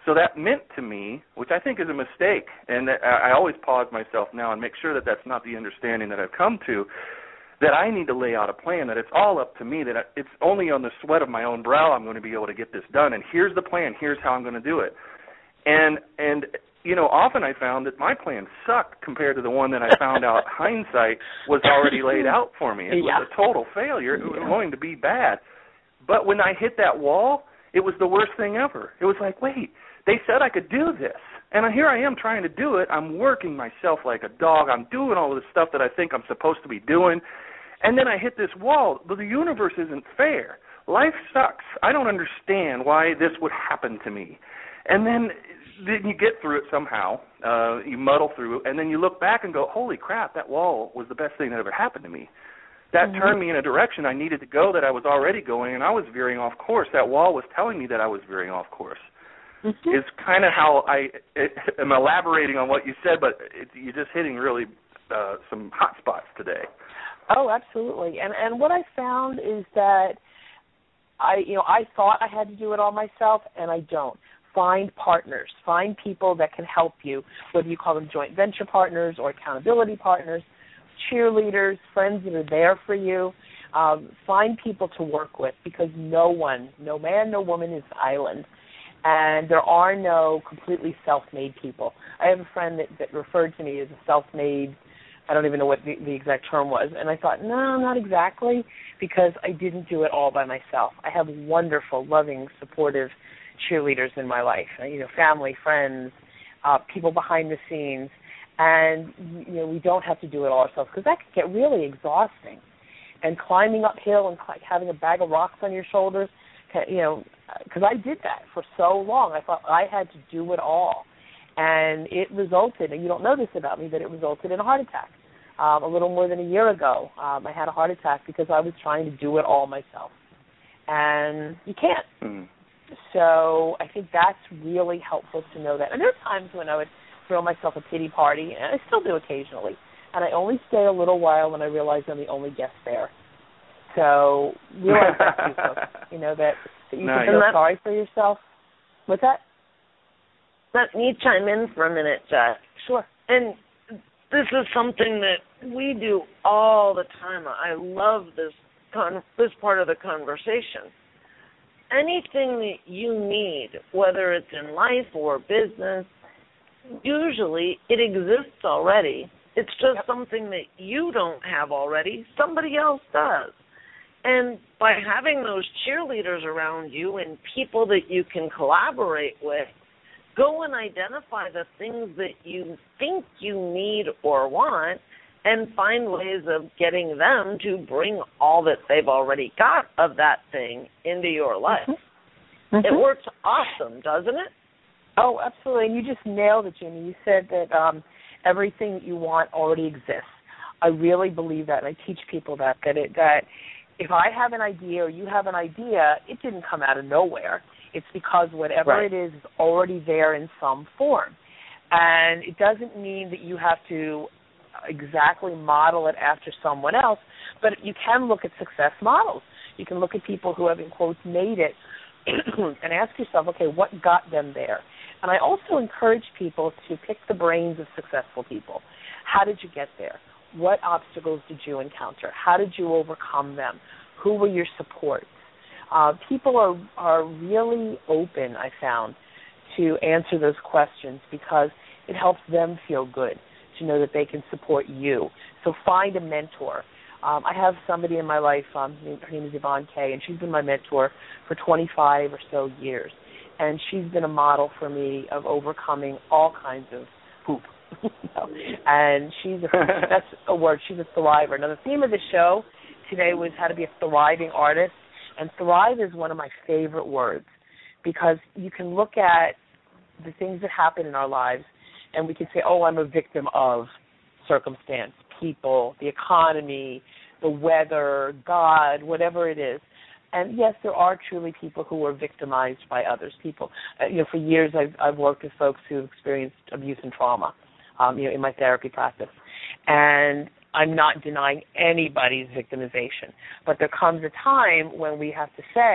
So that meant to me, which I think is a mistake, and I always pause myself now and make sure that that's not the understanding that I've come to, that I need to lay out a plan, that it's all up to me, that it's only on the sweat of my own brow I'm going to be able to get this done, and here's the plan, here's how I'm going to do it. And you know, often I found that my plan sucked compared to the one that I found out hindsight was already laid out for me. It was a total failure. It was going to be bad. But when I hit that wall, it was the worst thing ever. It was like, wait, they said I could do this. And here I am trying to do it. I'm working myself like a dog. I'm doing all of this stuff that I think I'm supposed to be doing. And then I hit this wall. But the universe isn't fair. Life sucks. I don't understand why this would happen to me. And then you get through it somehow. You muddle through it. And then you look back and go, holy crap, that wall was the best thing that ever happened to me. That turned me in a direction I needed to go that I was already going, and I was veering off course. That wall was telling me that I was veering off course. It's kind of how I am elaborating on what you said, but you're just hitting really some hot spots today. Oh, absolutely. And what I found is that I thought I had to do it all myself, and I don't. Find partners. Find people that can help you, whether you call them joint venture partners or accountability partners, cheerleaders, friends that are there for you. Find people to work with, because no man, no woman is an island. And there are no completely self-made people. I have a friend that referred to me as a self-made, I don't even know what the exact term was. And I thought, no, not exactly, because I didn't do it all by myself. I have wonderful, loving, supportive cheerleaders in my life, family, friends, people behind the scenes. And, we don't have to do it all ourselves, because that can get really exhausting. And climbing uphill and having a bag of rocks on your shoulders, because I did that for so long. I thought I had to do it all. And it resulted, and you don't know this about me, but it resulted in a heart attack. A little more than a year ago, I had a heart attack because I was trying to do it all myself. And you can't. So I think that's really helpful to know that. And there are times when I would throw myself a pity party, and I still do occasionally. And I only stay a little while when I realize I'm the only guest there. So realize that too, folks. That you can feel sorry for yourself. What's that? Let me chime in for a minute, Jess. Sure. And this is something that we do all the time. I love this part of the conversation. Anything that you need, whether it's in life or business, usually it exists already. It's just something that you don't have already, somebody else does. And by having those cheerleaders around you and people that you can collaborate with, go and identify the things that you think you need or want and find ways of getting them to bring all that they've already got of that thing into your life. It works awesome, doesn't it? Oh, absolutely. And you just nailed it, Jeannie. You said that everything that you want already exists. I really believe that, and I teach people that if I have an idea or you have an idea, it didn't come out of nowhere. It's because whatever it is already there in some form. And it doesn't mean that you have to exactly model it after someone else, but you can look at success models. You can look at people who have, in quotes, made it and ask yourself, okay, what got them there? And I also encourage people to pick the brains of successful people. How did you get there? What obstacles did you encounter? How did you overcome them? Who were your supports? People are really open, I found, to answer those questions because it helps them feel good to know that they can support you. So find a mentor. I have somebody in my life, her name is Yvonne Kay, and she's been my mentor for 25 or so years. And she's been a model for me of overcoming all kinds of poop. And that's a word, she's a thriver. Now, the theme of the show today was how to be a thriving artist. And thrive is one of my favorite words because you can look at the things that happen in our lives and we can say, oh, I'm a victim of circumstance, people, the economy, the weather, God, whatever it is. And yes, there are truly people who are victimized by others. People, for years I've worked with folks who've experienced abuse and trauma, in my therapy practice. And I'm not denying anybody's victimization. But there comes a time when we have to say,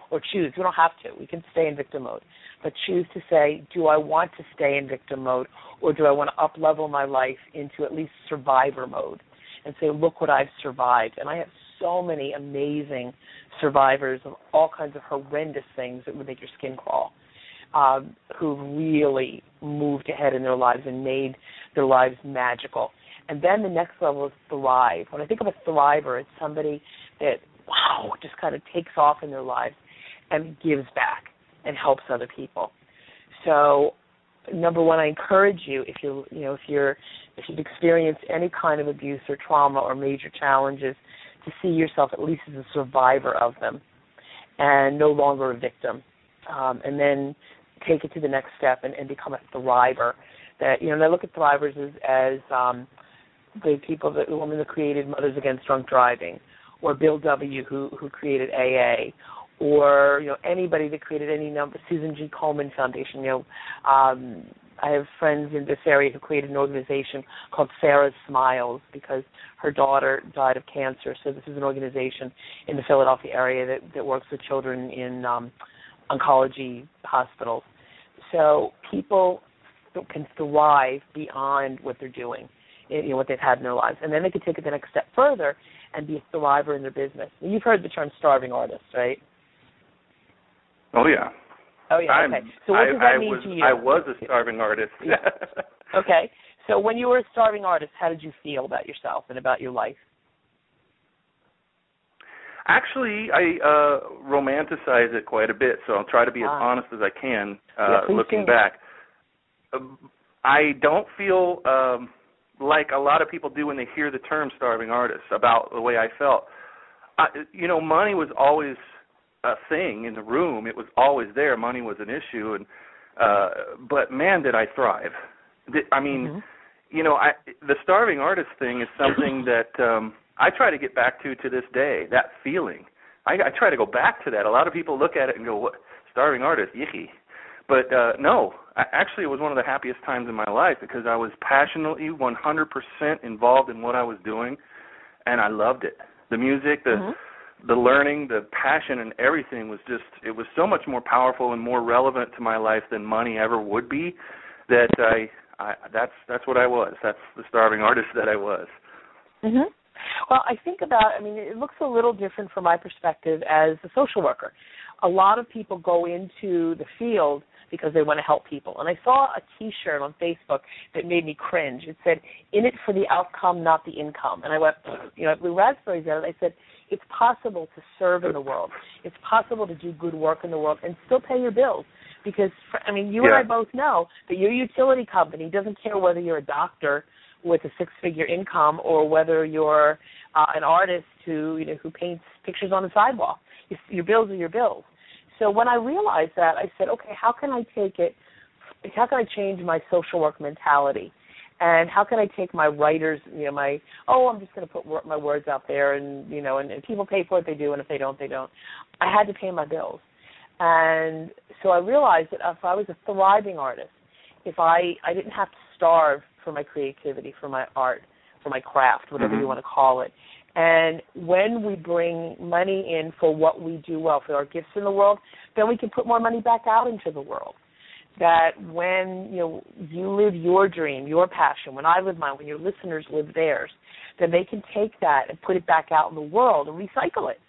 or choose. We don't have to. We can stay in victim mode. But choose to say, do I want to stay in victim mode, or do I want to up-level my life into at least survivor mode and say, look what I've survived. And I have so many amazing survivors of all kinds of horrendous things that would make your skin crawl, who really moved ahead in their lives and made their lives magical. And then the next level is thrive. When I think of a thriver, it's somebody that, wow, just kind of takes off in their lives and gives back and helps other people. So, number one, I encourage you, if you've experienced any kind of abuse or trauma or major challenges, to see yourself at least as a survivor of them and no longer a victim. And then take it to the next step and become a thriver. That, and I look at thrivers as the woman that created Mothers Against Drunk Driving, or Bill W., who created AA, or anybody that created any number, Susan G. Komen Foundation. I have friends in this area who created an organization called Sarah's Smiles because her daughter died of cancer. So this is an organization in the Philadelphia area that works with children in oncology hospitals. So people can thrive beyond what they're doing, what they've had in their lives. And then they can take it the next step further and be a thriver in their business. You've heard the term starving artist, right? Oh, yeah. Oh, yeah, okay. So what does that mean to you? I was a starving artist. Okay. So when you were a starving artist, how did you feel about yourself and about your life? Actually, I romanticize it quite a bit, so I'll try to be as honest as I can looking back. I don't feel like a lot of people do when they hear the term starving artist about the way I felt. Money was always a thing in the room. It was always there. Money was an issue, and but man, did I thrive. I mean, the starving artist thing is something that I try to get back to this day, that feeling. I try to go back to that. A lot of people look at it and go, what, starving artist, yicky. But no, actually it was one of the happiest times in my life because I was passionately 100% involved in what I was doing, and I loved it. The music, the learning, the passion, and everything was just, it was so much more powerful and more relevant to my life than money ever would be, that that's what I was. That's the starving artist that I was. Mm-hmm. Well, I think it looks a little different from my perspective as a social worker. A lot of people go into the field because they want to help people. And I saw a T-shirt on Facebook that made me cringe. It said, in it for the outcome, not the income. And I went, I blew raspberries at it. I said, it's possible to serve in the world. It's possible to do good work in the world and still pay your bills. Because, you and I both know that your utility company doesn't care whether you're a doctor with a six-figure income or whether you're an artist who paints pictures on the sidewalk. Your bills are your bills. So when I realized that, I said, okay, how can I change my social work mentality? And how can I take my writers, I'm just going to put my words out there and people pay for what they do, and if they don't, they don't. I had to pay my bills. And so I realized that if I was a thriving artist, if I didn't have to starve for my creativity, for my art, for my craft, whatever you want to call it. And when we bring money in for what we do well, for our gifts in the world, then we can put more money back out into the world. That when you live your dream, your passion, when I live mine, when your listeners live theirs, then they can take that and put it back out in the world and recycle it.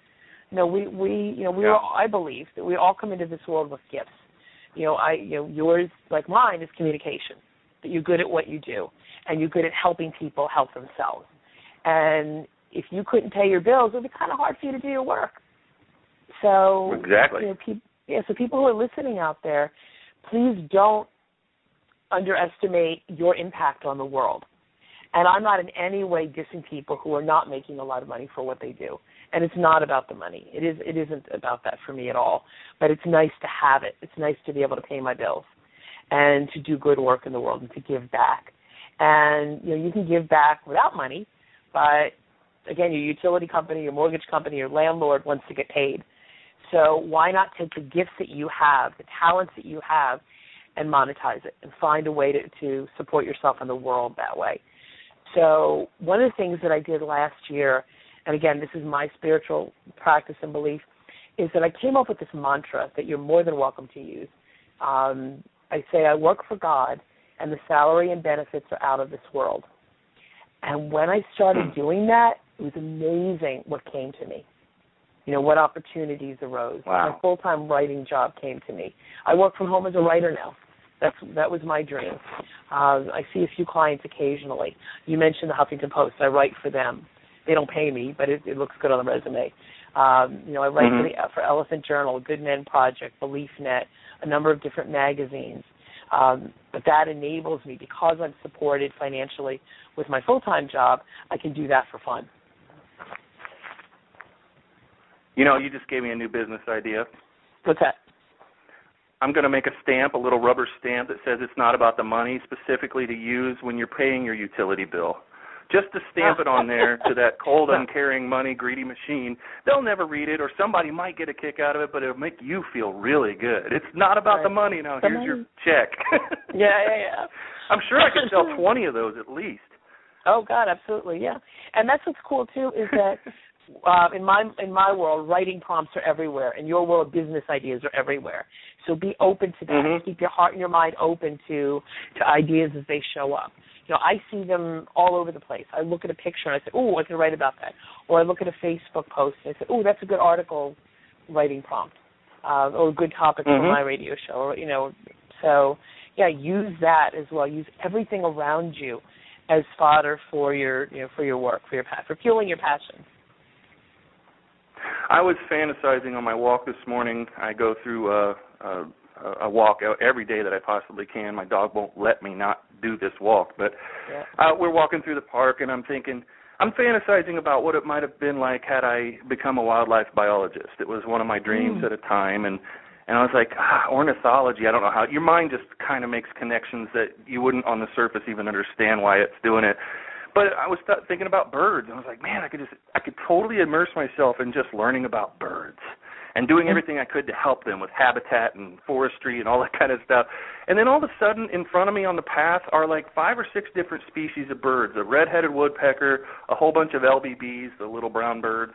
I believe that we all come into this world with gifts. Yours, like mine, is communication. That you're good at what you do, and you're good at helping people help themselves. And if you couldn't pay your bills, it would be kind of hard for you to do your work. So exactly. So people who are listening out there, please don't underestimate your impact on the world. And I'm not in any way dissing people who are not making a lot of money for what they do. And it's not about the money. It isn't about that for me at all. But it's nice to have it. It's nice to be able to pay my bills and to do good work in the world and to give back. And, you can give back without money, but, again, your utility company, your mortgage company, your landlord wants to get paid. So why not take the gifts that you have, the talents that you have, and monetize it and find a way to support yourself in the world that way. So one of the things that I did last year, and again, this is my spiritual practice and belief, is that I came up with this mantra that you're more than welcome to use. I say I work for God, and the salary and benefits are out of this world. And when I started doing that, it was amazing what came to me. What opportunities arose. Wow. My full-time writing job came to me. I work from home as a writer now. That was my dream. I see a few clients occasionally. You mentioned the Huffington Post. I write for them. They don't pay me, but it looks good on the resume. I write for Elephant Journal, Good Men Project, BeliefNet, a number of different magazines. But that enables me, because I'm supported financially with my full-time job, I can do that for fun. You just gave me a new business idea. What's that? I'm going to make a stamp, a little rubber stamp that says it's not about the money, specifically to use when you're paying your utility bill. Just to stamp it on there to that cold, uncaring, money, greedy machine. They'll never read it, or somebody might get a kick out of it, but it'll make you feel really good. It's not about the money. Now, here's your check. Yeah. I'm sure I could sell 20 of those at least. Oh, God, absolutely, yeah. And that's what's cool, too, is that in my world, writing prompts are everywhere. In your world, business ideas are everywhere. So be open to that. Mm-hmm. Keep your heart and your mind open to ideas as they show up. I see them all over the place. I look at a picture and I say, "Ooh, I can write about that." Or I look at a Facebook post and I say, "Ooh, that's a good article writing prompt, or a good topic for my radio show." Or so yeah, use that as well. Use everything around you as fodder for your work, for fueling your passion. I was fantasizing on my walk this morning. I go through a walk every day that I possibly can. My dog won't let me not do this walk, but we're walking through the park, and I'm fantasizing about what it might have been like had I become a wildlife biologist. It was one of my dreams at a time, and I was like, ornithology, I don't know how. Your mind just kind of makes connections that you wouldn't on the surface even understand why it's doing it. But I was thinking about birds, and I was like, man, I could totally immerse myself in just learning about birds and doing everything I could to help them with habitat and forestry and all that kind of stuff. And then all of a sudden, in front of me on the path are like 5 or 6 different species of birds: a red-headed woodpecker, a whole bunch of LBBs, the little brown birds,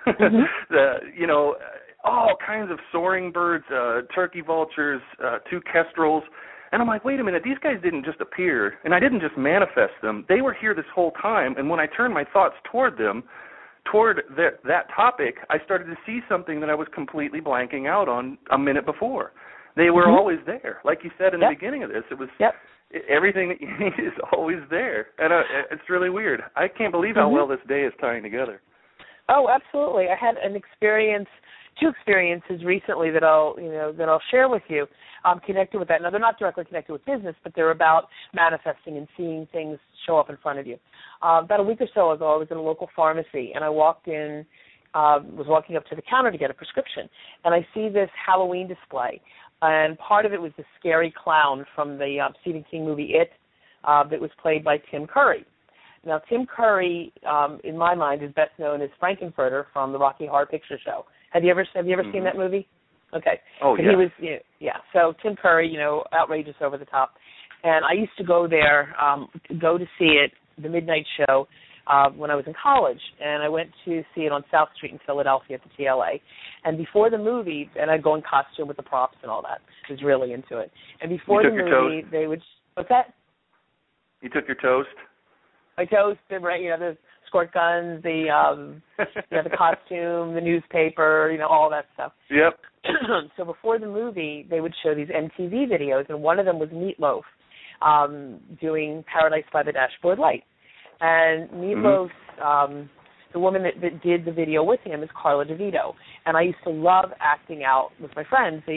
all kinds of soaring birds, turkey vultures, 2 kestrels. And I'm like, wait a minute, these guys didn't just appear, and I didn't just manifest them. They were here this whole time, and when I turned my thoughts toward them, toward that topic, I started to see something that I was completely blanking out on a minute before. They were always there. Like you said in the beginning of this, it was everything that you need is always there. And it's really weird. I can't believe how well this day is tying together. Oh, absolutely. I had two experiences recently that I'll share with you, connected with that. Now, they're not directly connected with business, but they're about manifesting and seeing things show up in front of you. About a week or so ago, I was in a local pharmacy, and I was walking up to the counter to get a prescription, and I see this Halloween display, and part of it was the scary clown from the Stephen King movie It that was played by Tim Curry. Now, Tim Curry, in my mind, is best known as Frankenfurter from the Rocky Horror Picture Show. Have you ever seen that movie? Okay. Oh, yeah. He was, So Tim Curry, outrageous, over the top. And I used to go there, go to see it, the midnight show, when I was in college. And I went to see it on South Street in Philadelphia at the TLA. And before the movie, and I'd go in costume with the props and all that. I was really into it. And before the movie, they would, what's that? You took your toast? My toast, the squirt guns, the costume, the newspaper, all that stuff. Yep. So before the movie, they would show these MTV videos, and one of them was Meatloaf doing Paradise by the Dashboard Light. And Meatloaf's, the woman that did the video with him is Carla DeVito. And I used to love acting out with my friends, the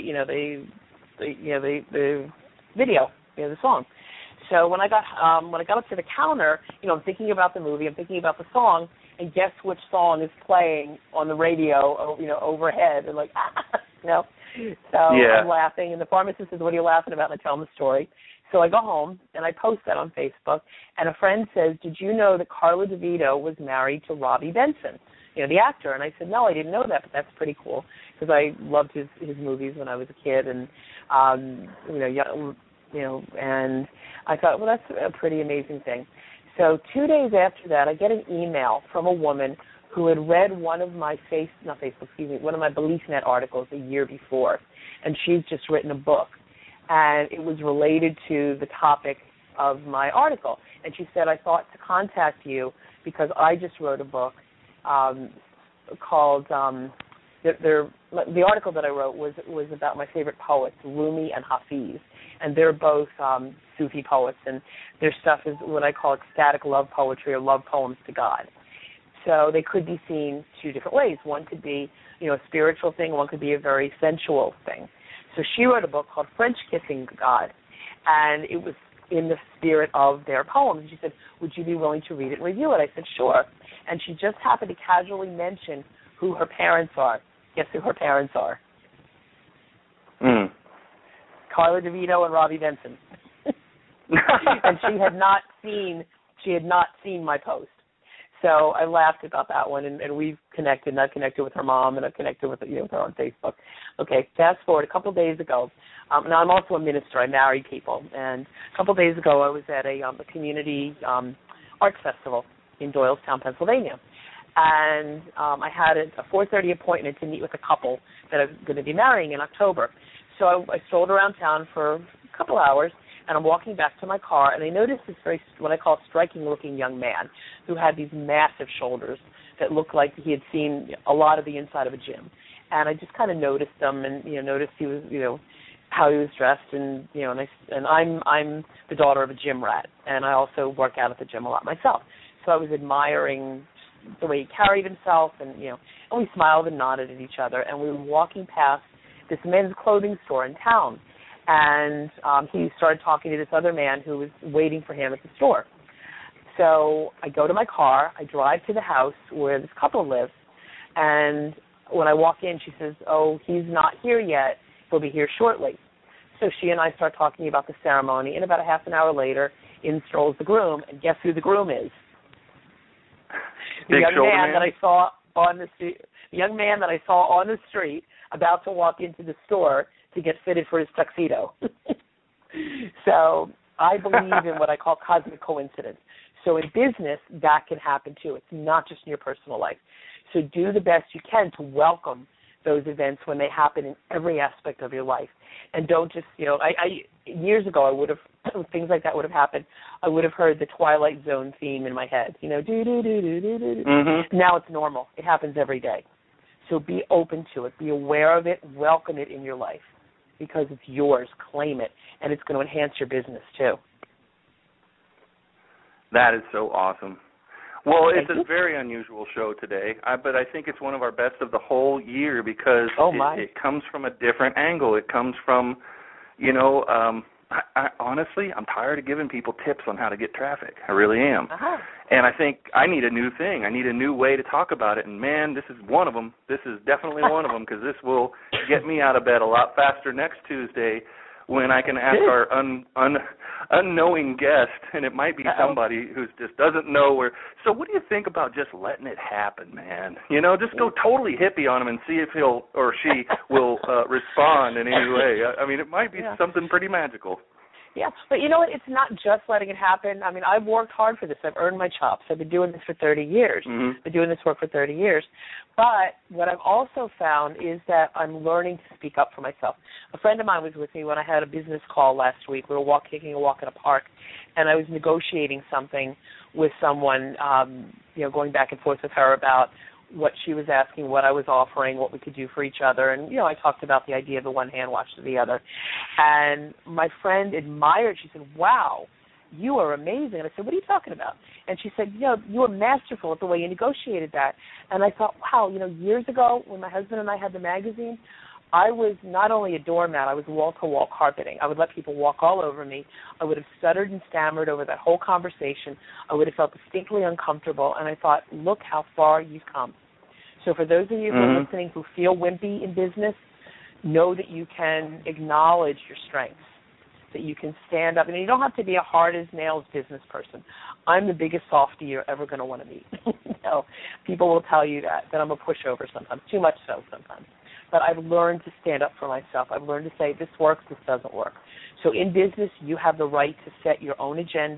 video, the song. So when I got up to the counter, I'm thinking about the movie, I'm thinking about the song, and guess which song is playing on the radio, overhead, and So I'm laughing, and the pharmacist says, "What are you laughing about?" And I tell him the story. So I go home and I post that on Facebook, and a friend says, "Did you know that Carla DeVito was married to Robbie Benson, the actor?" And I said, "No, I didn't know that, but that's pretty cool because I loved his movies when I was a kid, and and I thought, well, that's a pretty amazing thing." So 2 days after that, I get an email from a woman who had read one of my one of my BeliefNet articles a year before, and she's just written a book, and it was related to the topic of my article. And she said, I thought to contact you because I just wrote a book called the article that I wrote was about my favorite poets, Rumi and Hafiz, and they're both Sufi poets, and their stuff is what I call ecstatic love poetry or love poems to God. So they could be seen two different ways. One could be, a spiritual thing. One could be a very sensual thing. So she wrote a book called French Kissing God, and it was in the spirit of their poems. She said, would you be willing to read it and review it? I said, sure. And she just happened to casually mention who her parents are. Guess who her parents are? Carla DeVito and Robbie Benson. And she had not seen my post. So I laughed about that one, and we've connected, and I've connected with her mom, and I've connected with with her on Facebook. Okay, fast forward, a couple of days ago, now I'm also a minister, I marry people, and a couple of days ago I was at a community arts festival in Doylestown, Pennsylvania, and I had a 4:30 appointment to meet with a couple that I'm going to be marrying in October. So I strolled around town for a couple hours, and I'm walking back to my car, and I noticed this very, what I call striking-looking young man who had these massive shoulders that looked like he had seen a lot of the inside of a gym. And I just kind of noticed him, and noticed he was, how he was dressed, and and I'm the daughter of a gym rat, and I also work out at the gym a lot myself. So I was admiring the way he carried himself, and and we smiled and nodded at each other, and we were walking past this men's clothing store in town. And he started talking to this other man who was waiting for him at the store. So I go to my car, I drive to the house where this couple lives, and when I walk in, she says, oh, he's not here yet, he'll be here shortly. So she and I start talking about the ceremony, and about a half an hour later, in strolls the groom, and guess who the groom is? The young man that I saw on the street, the young man that I saw on the street about to walk into the store to get fitted for his tuxedo. So I believe in what I call cosmic coincidence. So in business, that can happen too. It's not just in your personal life. So do the best you can to welcome those events when they happen in every aspect of your life. And don't just, I years ago I would have, things like that would have happened, I would have heard the Twilight Zone theme in my head, do-do-do-do-do-do. Mm-hmm. Now it's normal. It happens every day. So be open to it. Be aware of it. Welcome it in your life because it's yours. Claim it, and it's going to enhance your business too. That is so awesome. Well, it's a very unusual show today, but I think it's one of our best of the whole year because it comes from a different angle. It comes from, I honestly, I'm tired of giving people tips on how to get traffic. I really am. Uh-huh. And I think I need a new thing. I need a new way to talk about it. And, man, this is one of them. This is definitely one of them because this will get me out of bed a lot faster next Tuesday when I can ask our unknowing guest, and it might be somebody who just doesn't know where. So what do you think about just letting it happen, man? Just go totally hippie on him and see if he'll or she will respond in any way. I mean, it might be something pretty magical. Yeah, but you know what? It's not just letting it happen. I mean, I've worked hard for this. I've earned my chops. I've been doing this for 30 years. Mm-hmm. Been doing this work for 30 years. But what I've also found is that I'm learning to speak up for myself. A friend of mine was with me when I had a business call last week. We were taking a walk in a park, and I was negotiating something with someone, going back and forth with her about what she was asking, what I was offering, what we could do for each other. And, I talked about the idea of the one hand wash to the other. And my friend admired. She said, wow, you are amazing. And I said, what are you talking about? And she said, you were masterful at the way you negotiated that. And I thought, wow, years ago when my husband and I had the magazine, I was not only a doormat, I was wall-to-wall carpeting. I would let people walk all over me. I would have stuttered and stammered over that whole conversation. I would have felt distinctly uncomfortable, and I thought, look how far you've come. So for those of you who are listening who feel wimpy in business, know that you can acknowledge your strengths, that you can stand up. And you don't have to be a hard-as-nails business person. I'm the biggest softie you're ever going to want to meet. People will tell you that I'm a pushover sometimes, too much so sometimes. But I've learned to stand up for myself. I've learned to say, this works, this doesn't work. So in business, you have the right to set your own agenda,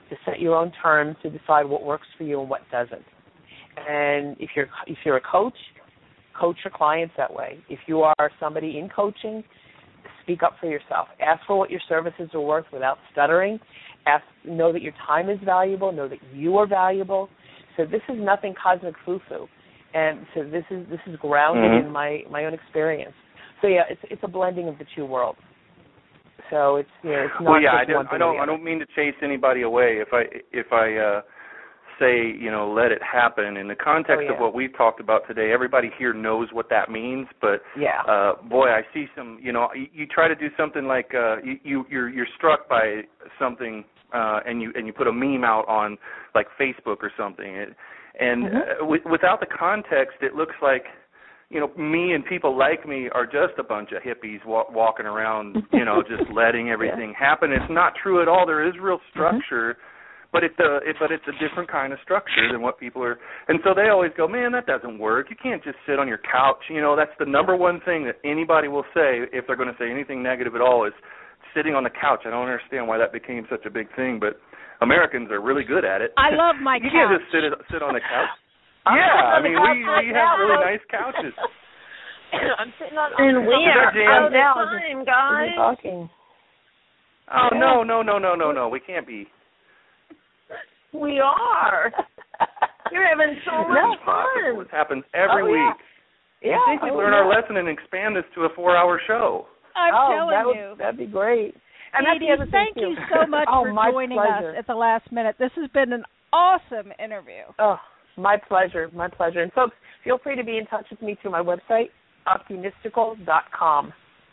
to set your own terms, to decide what works for you and what doesn't. And if you're a coach your clients that way. If you are somebody in coaching, speak up for yourself. Ask for what your services are worth without stuttering. Know that your time is valuable. Know that you are valuable. So this is nothing cosmic foo-foo. And so this is grounded in my own experience. So yeah, it's a blending of the two worlds. So it's it's not. Well, yeah, just I don't mean to chase anybody away. If I say let it happen in the context of what we've talked about today, everybody here knows what that means. But boy, I see some. You try to do something like you're struck by something and you put a meme out on like Facebook or something, without the context, it looks like me and people like me are just a bunch of hippies walking around, just letting everything happen. It's not true at all. There is real structure, but it's a different kind of structure than what people are. And so they always go, man, that doesn't work. You can't just sit on your couch. That's the number one thing that anybody will say if they're going to say anything negative at all is sitting on the couch. I don't understand why that became such a big thing, but Americans are really good at it. I love my couch. You can't just sit on the couch. Yeah, I mean, we have really nice couches. I'm sitting on and we are out of time, guys. Talking. Oh, no, we can't be. We are. You're having so much fun. This happens every week. Yeah. I think we learn our lesson and expand this to a 4-hour show. I'm telling you. That'd be great. And Edie, thank you so much for joining us at the last minute. This has been an awesome interview. Oh, my pleasure. My pleasure. And folks, feel free to be in touch with me through my website, optimistical.com.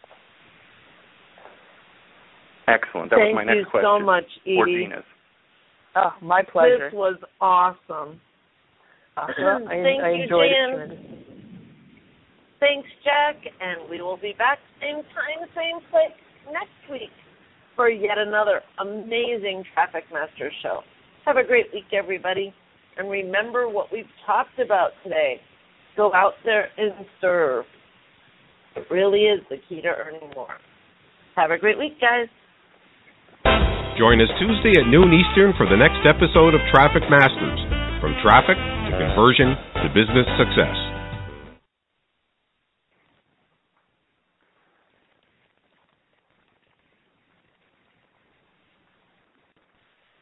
Excellent. That was my next question. Thank you so much, Edie. Oh, my pleasure. This was awesome. I enjoyed it tremendously. Thanks, Jack, and we will be back same time, same place next week for yet another amazing Traffic Masters show. Have a great week, everybody, and remember what we've talked about today. Go out there and serve. It really is the key to earning more. Have a great week, guys. Join us Tuesday at noon Eastern for the next episode of Traffic Masters, from traffic to conversion to business success.